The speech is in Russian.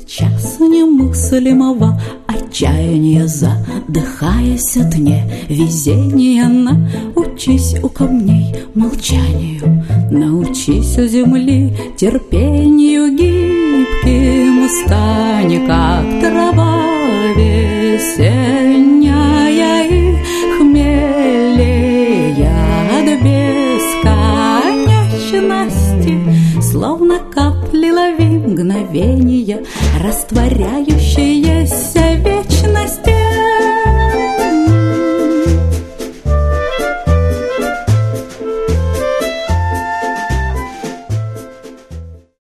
сейчас немыслимого отчаяния, задыхаясь от невезения. Научись у камней молчанию, научись у земли терпению, гибким стань, как трава весенняя, и хмелее от бесконечности, словно капли лови мгновения, растворяющиеся